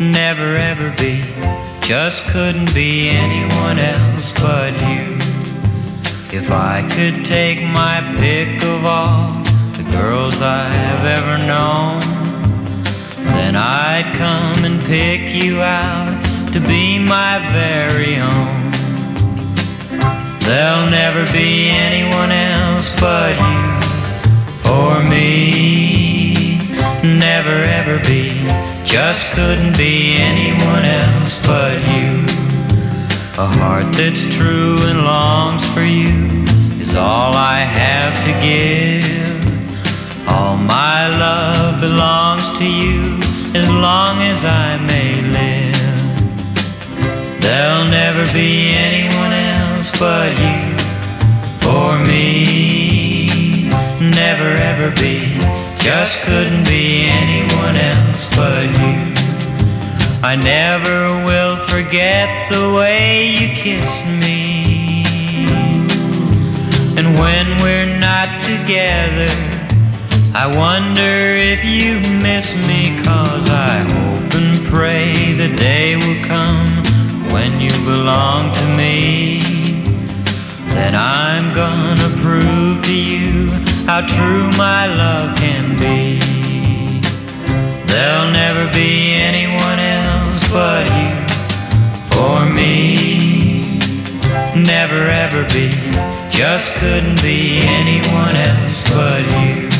never ever be, just couldn't be anyone else but you. If I could take my pick of all the girls I've ever known, then I'd come and pick you out to be my very own. There'll never be anyone else but you for me. Never ever be, just couldn't be anyone else but you. A heart that's true and longs for you is all I have to give. All my love belongs to you as long as I may live. There'll never be anyone else but you for me. Never ever be, just couldn't be anyone else but you. I never will forget the way you kiss me, and when we're not together, I wonder if you miss me, 'cause I hope and pray the day will come when you belong to me. Then I'm gonna prove to you how true my love can be. There'll never be anyone else but you for me. Never ever be, just couldn't be anyone else but you.